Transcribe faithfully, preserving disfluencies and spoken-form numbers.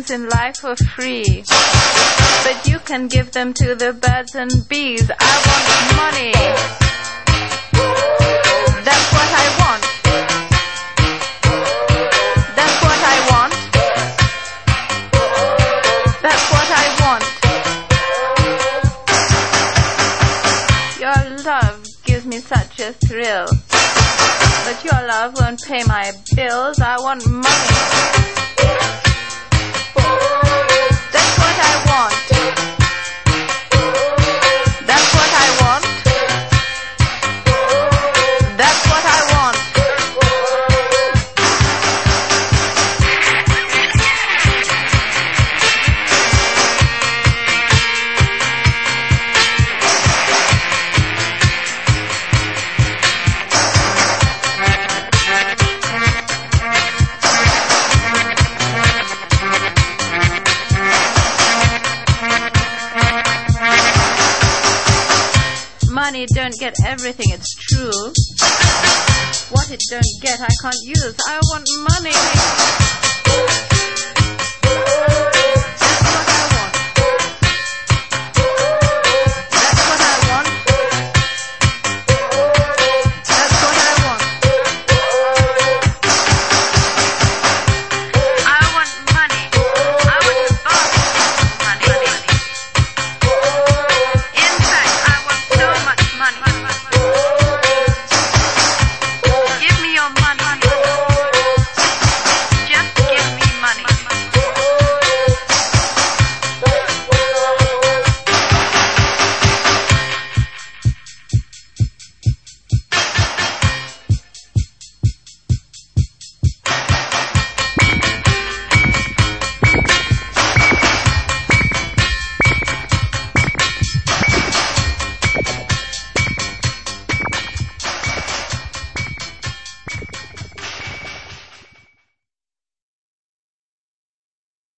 things in life for free, but you can give them to the birds and bees. I want money. That's what I want. That's what I want. That's what I want. Your love gives me such a thrill, but your love won't pay my bills. I want money. That's what I want. That's what I want. That's what I want. Money don't get everything, it's true. What it don't get, I can't use. I want money.